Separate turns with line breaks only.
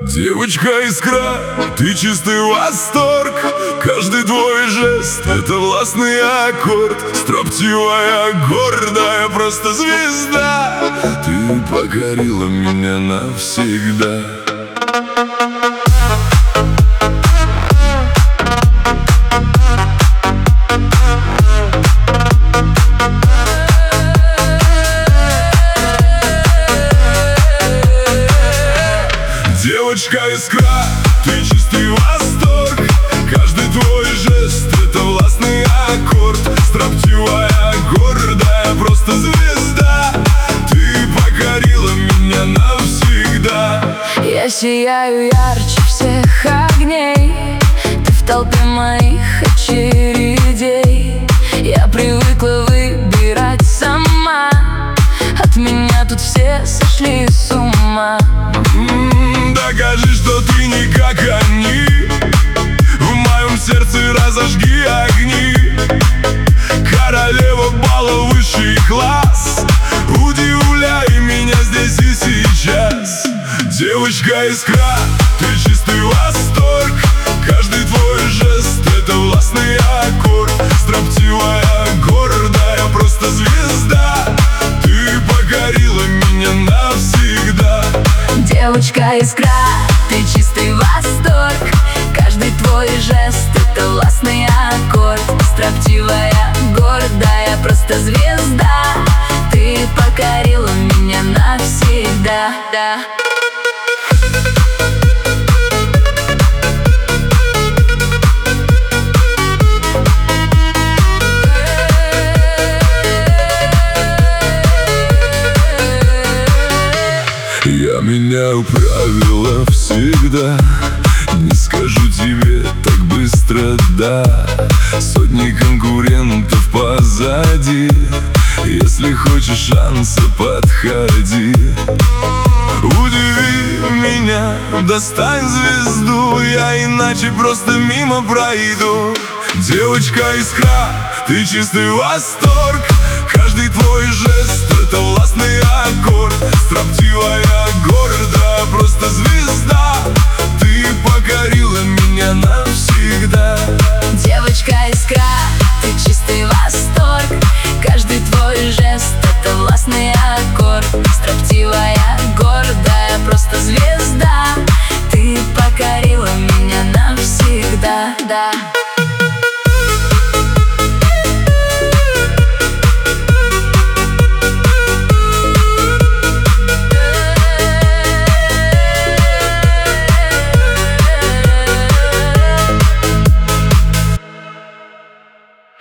Девочка-искра, ты чистый восторг. Каждый твой жест — это властный аккорд. Строптивая, гордая, просто звезда. Ты покорила меня навсегда. Девочка-искра, ты чистый восторг. Каждый твой жест — это властный аккорд. Строптивая, гордая, просто звезда. Ты покорила меня навсегда.
Я сияю ярче всех огней. Ты в толпе моих очередей. Я привыкла выбирать сама. От меня тут все сошли с ума.
Докажи, что ты не как они. В моем сердце разожги огни. Королева бала, высший класс. Удивляй меня здесь и сейчас. Девочка-искра, ты чистый восторг. Каждый твой жест — это властный аккорд. Строптивая, гордая, просто звезда. Ты покорила меня навсегда.
Девочка-искра, ты чистый восторг. Каждый твой жест — это властный аккорд. Строптивая, гордая, просто звезда. Ты покорила меня навсегда.
Я меняю правила всегда. Не скажу тебе так быстро «да». Сотни конкурентов позади. Если хочешь шанса, подходи. Удиви меня, достань звезду. Я иначе просто мимо пройду. Девочка-искра, ты чистый восторг. Каждый твой жест — это властный аккорд. Строптивая, гордая, просто звезда.